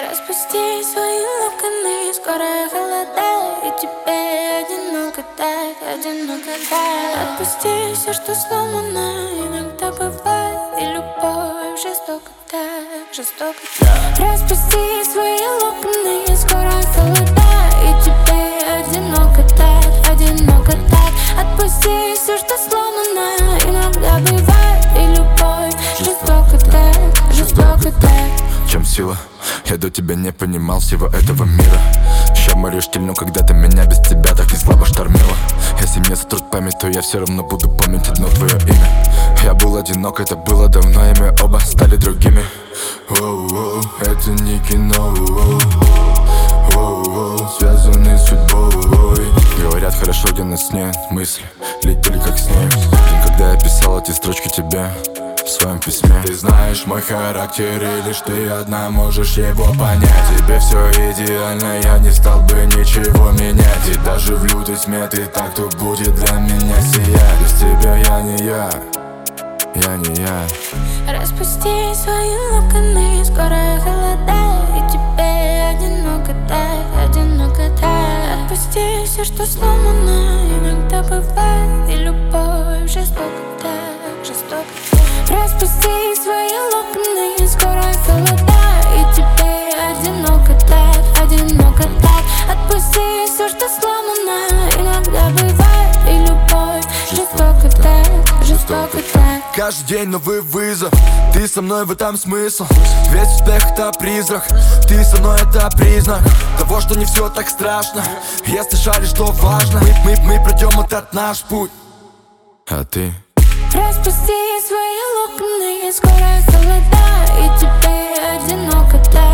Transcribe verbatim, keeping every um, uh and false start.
Распусти свои локоны, скоро холода, и тебе одиноко так, одиноко так. Отпусти все, что сломано, иногда бывает, и любовь жестоко так, жестоко так. Распусти свои локоны, скоро холода, и тебе одиноко так, одиноко так. Отпусти все, что сломано, иногда бывает, и любовь жестоко так, жестоко так. В чем сила? Я до тебя не понимал всего этого мира. Ща штиль, но когда-то меня без тебя так не слабо штормило. Если мне сотрут память, то я все равно буду помнить одно твое имя. Я был одинок, это было давно, и мы оба стали другими. Воу-воу, это не кино, воу-воу, связаны с судьбой. Говорят, хорошо, где нас нет, мысли летели как снег. День, когда я писал эти строчки тебе в своем письме. Ты знаешь мой характер, и лишь ты одна можешь его понять. Тебе все идеально, я не стал бы ничего менять. И даже в лютой тьме ты так, кто будет для меня сиять. Без тебя я не я, я не я. Распусти свои локоны, скоро холода, и тебе одиноко так, одиноко так. Отпусти все, что сломано, иногда бывает, и любовь жестоко так, жестоко так. Распусти свои локоны, скоро холода, и тебе одиноко так, одиноко так. Отпусти все, что сломано, иногда бывает, и любовь жестоко так, жестоко так. Каждый день новый вызов, ты со мной, в этом смысл. Весь успех это призрак, ты со мной это признак того, что не все так страшно, если шаришь, что важно. Мы, мы, мы пройдем этот наш путь. А ты? Распусти свои локоны, скоро холода, и тебе одиноко так.